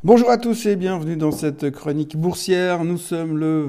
Bonjour à tous et bienvenue dans cette chronique boursière. Nous sommes le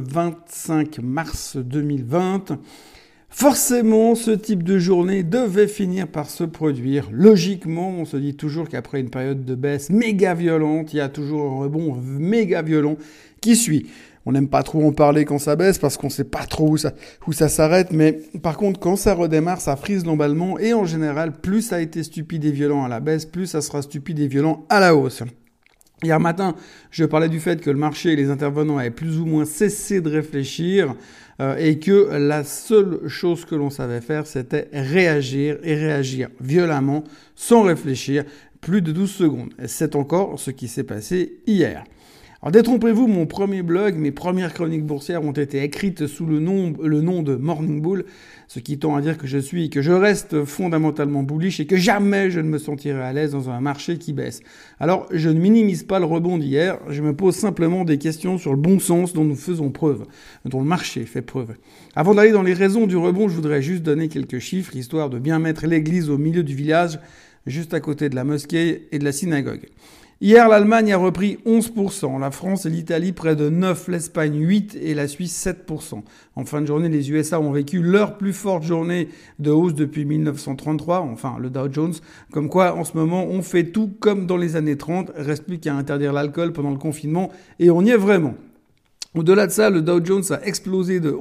25 mars 2020. Forcément, ce type de journée devait finir par se produire. Logiquement, on se dit toujours qu'après une période de baisse méga violente, il y a toujours un rebond méga violent qui suit. On n'aime pas trop en parler quand ça baisse parce qu'on sait pas trop où ça s'arrête. Mais par contre, quand ça redémarre, ça frise globalement. Et en général, plus ça a été stupide et violent à la baisse, plus ça sera stupide et violent à la hausse. Hier matin, je parlais du fait que le marché et les intervenants avaient plus ou moins cessé de réfléchir et que la seule chose que l'on savait faire, c'était réagir et réagir violemment, sans réfléchir, plus de 12 secondes. Et c'est encore ce qui s'est passé hier. Alors détrompez-vous, mon premier blog, mes premières chroniques boursières ont été écrites sous le nom de Morning Bull, ce qui tend à dire que je reste fondamentalement bullish et que jamais je ne me sentirai à l'aise dans un marché qui baisse. Alors je ne minimise pas le rebond d'hier, je me pose simplement des questions sur le bon sens dont nous faisons preuve, dont le marché fait preuve. Avant d'aller dans les raisons du rebond, je voudrais juste donner quelques chiffres, histoire de bien mettre l'église au milieu du village, juste à côté de la mosquée et de la synagogue. Hier, l'Allemagne a repris 11%, la France et l'Italie près de 9%, l'Espagne 8% et la Suisse 7%. En fin de journée, les USA ont vécu leur plus forte journée de hausse depuis 1933, enfin le Dow Jones. Comme quoi, en ce moment, on fait tout comme dans les années 30, reste plus qu'à interdire l'alcool pendant le confinement et on y est vraiment. Au-delà de ça, le Dow Jones a explosé de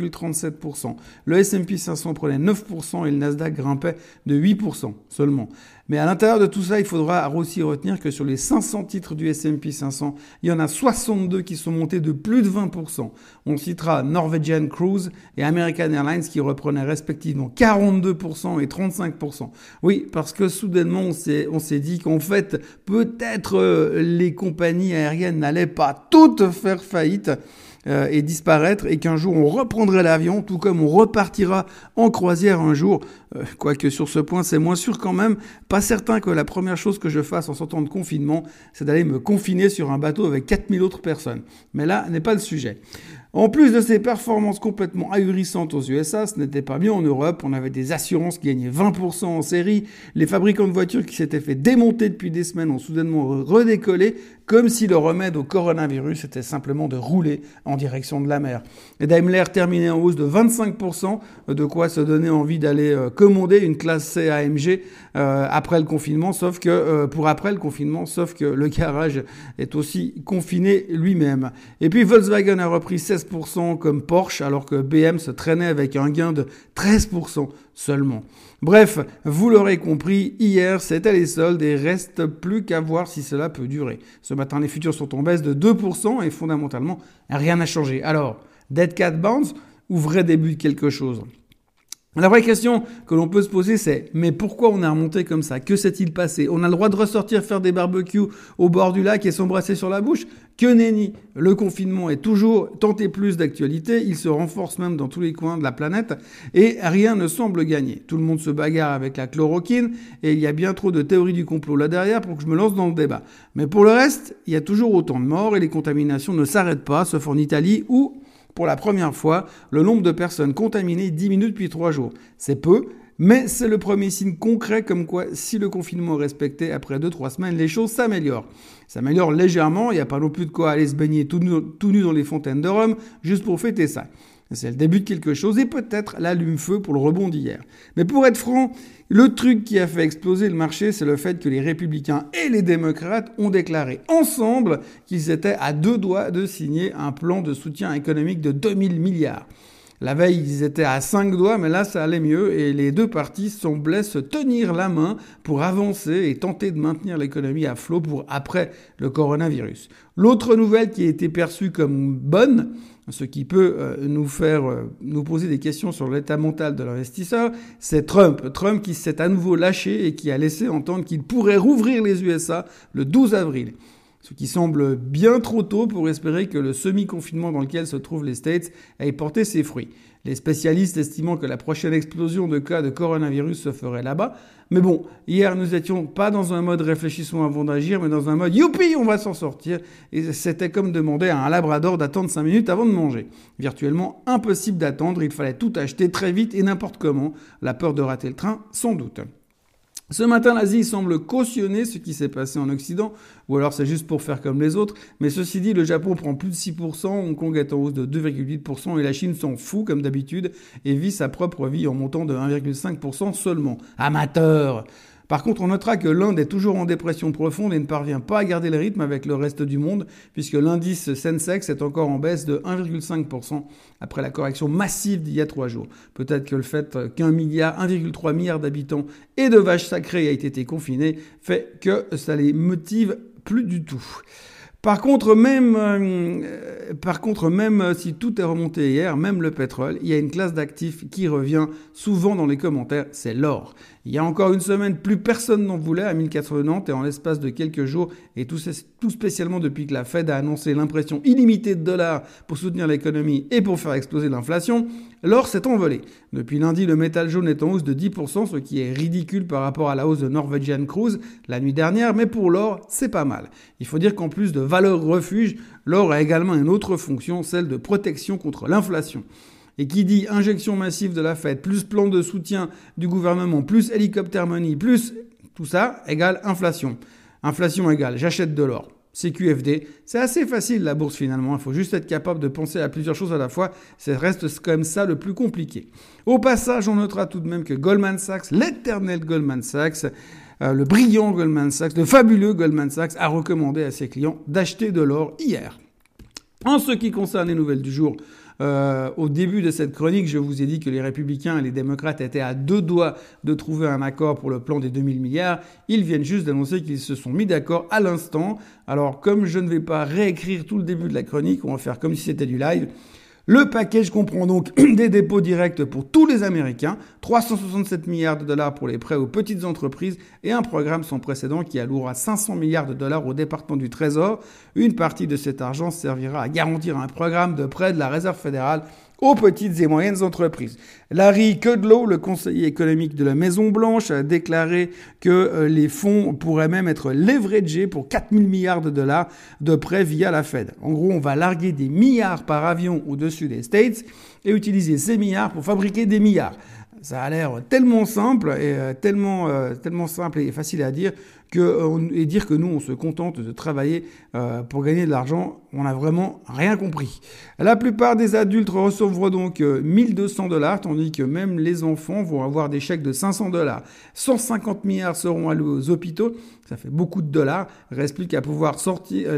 11,37%. Le S&P 500 prenait 9% et le Nasdaq grimpait de 8% seulement. Mais à l'intérieur de tout ça, il faudra aussi retenir que sur les 500 titres du S&P 500, il y en a 62 qui sont montés de plus de 20%. On citera Norwegian Cruise et American Airlines qui reprenaient respectivement 42% et 35%. Oui, parce que soudainement, on s'est dit qu'en fait, peut-être les compagnies aériennes n'allaient pas toutes faire faillite et disparaître et qu'un jour on reprendrait l'avion tout comme on repartira en croisière un jour. Quoique sur ce point c'est moins sûr quand même. Pas certain que la première chose que je fasse en sortant de confinement c'est d'aller me confiner sur un bateau avec 4000 autres personnes. Mais là n'est pas le sujet. En plus de ces performances complètement ahurissantes aux USA, ce n'était pas mieux en Europe. On avait des assurances qui gagnaient 20% en série. Les fabricants de voitures qui s'étaient fait démonter depuis des semaines ont soudainement redécollé, comme si le remède au coronavirus était simplement de rouler en direction de la mer. Et Daimler terminait en hausse de 25%, de quoi se donner envie d'aller commander une classe C AMG après le confinement, sauf que le garage est aussi confiné lui-même. Et puis Volkswagen a repris 16% comme Porsche, alors que BM se traînait avec un gain de 13% seulement. Bref, vous l'aurez compris, hier c'était les soldes et reste plus qu'à voir si cela peut durer. Ce matin, les futurs sont en baisse de 2% et fondamentalement, rien n'a changé. Alors, dead cat bounce ou vrai début de quelque chose ? La vraie question que l'on peut se poser, c'est « Mais pourquoi on a remonté comme ça ? Que s'est-il passé ? On a le droit de ressortir faire des barbecues au bord du lac et s'embrasser sur la bouche ? Que nenni ! Le confinement est toujours tant et plus d'actualité, il se renforce même dans tous les coins de la planète et rien ne semble gagner. Tout le monde se bagarre avec la chloroquine et il y a bien trop de théories du complot là derrière pour que je me lance dans le débat. Mais pour le reste, il y a toujours autant de morts et les contaminations ne s'arrêtent pas, sauf en Italie où... Pour la première fois, le nombre de personnes contaminées diminue depuis 3 jours. C'est peu, mais c'est le premier signe concret comme quoi, si le confinement est respecté, après 2-3 semaines, les choses s'améliorent. S'améliorent légèrement, il n'y a pas non plus de quoi aller se baigner tout nu dans les fontaines de Rome, juste pour fêter ça. C'est le début de quelque chose et peut-être l'allume-feu pour le rebond d'hier. Mais pour être franc, le truc qui a fait exploser le marché, c'est le fait que les républicains et les démocrates ont déclaré ensemble qu'ils étaient à 2 doigts de signer un plan de soutien économique de 2000 milliards. La veille, ils étaient à 5 doigts, mais là, ça allait mieux et les deux parties semblaient se tenir la main pour avancer et tenter de maintenir l'économie à flot pour après le coronavirus. L'autre nouvelle qui a été perçue comme bonne, ce qui peut nous poser des questions sur l'état mental de l'investisseur, c'est Trump. Trump qui s'est à nouveau lâché et qui a laissé entendre qu'il pourrait rouvrir les USA le 12 avril. Ce qui semble bien trop tôt pour espérer que le semi-confinement dans lequel se trouvent les States ait porté ses fruits. Les spécialistes estimant que la prochaine explosion de cas de coronavirus se ferait là-bas. Mais bon, hier, nous étions pas dans un mode réfléchissons avant d'agir, mais dans un mode youpi, on va s'en sortir. Et c'était comme demander à un labrador d'attendre 5 minutes avant de manger. Virtuellement impossible d'attendre, il fallait tout acheter très vite et n'importe comment. La peur de rater le train, sans doute. Ce matin, l'Asie semble cautionner ce qui s'est passé en Occident, ou alors c'est juste pour faire comme les autres. Mais ceci dit, le Japon prend plus de 6%, Hong Kong est en hausse de 2,8% et la Chine s'en fout comme d'habitude et vit sa propre vie en montant de 1,5% seulement. Amateur! Par contre, on notera que l'Inde est toujours en dépression profonde et ne parvient pas à garder le rythme avec le reste du monde, puisque l'indice Sensex est encore en baisse de 1,5% après la correction massive d'il y a 3 jours. Peut-être que le fait qu'1,3 milliard d'habitants et de vaches sacrées aient été confinés fait que ça les motive plus du tout. Par contre, même si tout est remonté hier, même le pétrole, il y a une classe d'actifs qui revient souvent dans les commentaires, c'est l'or. Il y a encore une semaine, plus personne n'en voulait à 1090 et en l'espace de quelques jours, et tout spécialement depuis que la Fed a annoncé l'impression illimitée de dollars pour soutenir l'économie et pour faire exploser l'inflation, l'or s'est envolé. Depuis lundi, le métal jaune est en hausse de 10%, ce qui est ridicule par rapport à la hausse de Norwegian Cruise la nuit dernière, mais pour l'or, c'est pas mal. Il faut dire qu'en plus de valeur refuge, l'or a également une autre fonction, celle de protection contre l'inflation. Et qui dit injection massive de la Fed, plus plan de soutien du gouvernement, plus helicopter money, plus tout ça, égale inflation. Inflation égale j'achète de l'or. CQFD, c'est assez facile la bourse finalement, il faut juste être capable de penser à plusieurs choses à la fois, ça reste quand même ça le plus compliqué. Au passage, on notera tout de même que Goldman Sachs, l'éternel Goldman Sachs, le brillant Goldman Sachs, le fabuleux Goldman Sachs a recommandé à ses clients d'acheter de l'or hier. En ce qui concerne les nouvelles du jour, au début de cette chronique, je vous ai dit que les républicains et les démocrates étaient à 2 doigts de trouver un accord pour le plan des 2000 milliards. Ils viennent juste d'annoncer qu'ils se sont mis d'accord à l'instant. Alors, comme je ne vais pas réécrire tout le début de la chronique, on va faire comme si c'était du live. Le package comprend donc des dépôts directs pour tous les Américains, 367 milliards de dollars pour les prêts aux petites entreprises et un programme sans précédent qui allouera 500 milliards de dollars au département du Trésor. Une partie de cet argent servira à garantir un programme de prêt de la Réserve fédérale aux petites et moyennes entreprises. Larry Kudlow, le conseiller économique de la Maison-Blanche, a déclaré que les fonds pourraient même être leveragés pour 4 000 milliards de dollars de prêts via la Fed. En gros, on va larguer des milliards par avion au-dessus des States et utiliser ces milliards pour fabriquer des milliards. Ça a l'air tellement simple et tellement simple et facile à dire et dire que nous on se contente de travailler pour gagner de l'argent, on n'a vraiment rien compris. La plupart des adultes recevront donc 1200 $, tandis que même les enfants vont avoir des chèques de 500 $. 150 milliards seront alloués aux hôpitaux, ça fait beaucoup de dollars. Reste plus qu'à pouvoir sortir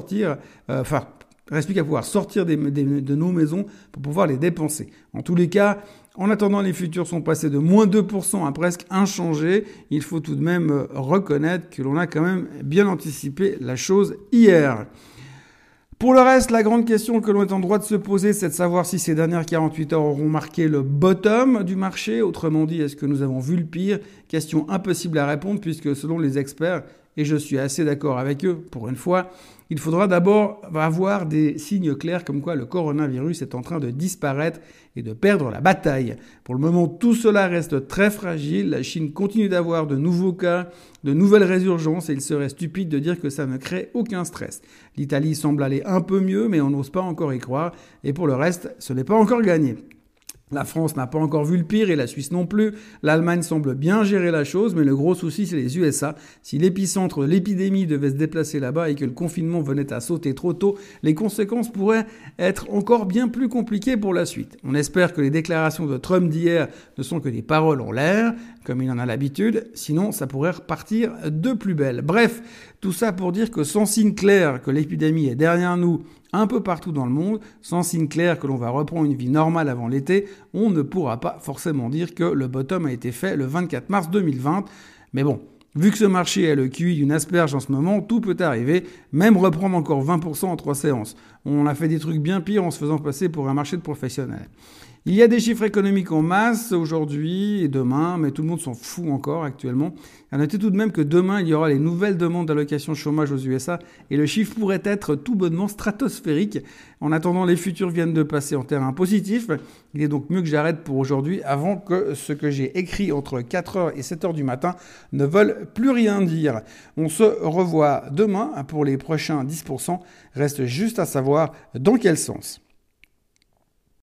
de nos maisons pour pouvoir les dépenser. En tous les cas, en attendant, les futurs sont passés de moins 2% à presque inchangés. Il faut tout de même reconnaître que l'on a quand même bien anticipé la chose hier. Pour le reste, la grande question que l'on est en droit de se poser, c'est de savoir si ces dernières 48 heures auront marqué le bottom du marché. Autrement dit, est-ce que nous avons vu le pire? Question impossible à répondre puisque selon les experts, et je suis assez d'accord avec eux pour une fois, il faudra d'abord avoir des signes clairs comme quoi le coronavirus est en train de disparaître et de perdre la bataille. Pour le moment, tout cela reste très fragile. La Chine continue d'avoir de nouveaux cas, de nouvelles résurgences et il serait stupide de dire que ça ne crée aucun stress. L'Italie semble aller un peu mieux, mais on n'ose pas encore y croire. Et pour le reste, ce n'est pas encore gagné. La France n'a pas encore vu le pire et la Suisse non plus. L'Allemagne semble bien gérer la chose, mais le gros souci, c'est les USA. Si l'épicentre de l'épidémie devait se déplacer là-bas et que le confinement venait à sauter trop tôt, les conséquences pourraient être encore bien plus compliquées pour la suite. On espère que les déclarations de Trump d'hier ne sont que des paroles en l'air, comme il en a l'habitude, sinon ça pourrait repartir de plus belle. Bref, tout ça pour dire que sans signe clair que l'épidémie est derrière nous, un peu partout dans le monde, sans signe clair que l'on va reprendre une vie normale avant l'été, on ne pourra pas forcément dire que le bottom a été fait le 24 mars 2020. Mais bon, vu que ce marché est le QI d'une asperge en ce moment, tout peut arriver, même reprendre encore 20% en 3 séances. On a fait des trucs bien pires en se faisant passer pour un marché de professionnels. Il y a des chiffres économiques en masse aujourd'hui et demain, mais tout le monde s'en fout encore actuellement. À noter tout de même que demain, il y aura les nouvelles demandes d'allocation chômage aux USA et le chiffre pourrait être tout bonnement stratosphérique. En attendant, les futurs viennent de passer en terrain positif. Il est donc mieux que j'arrête pour aujourd'hui avant que ce que j'ai écrit entre 4h et 7h du matin ne veuille plus rien dire. On se revoit demain pour les prochains 10%. Reste juste à savoir dans quel sens.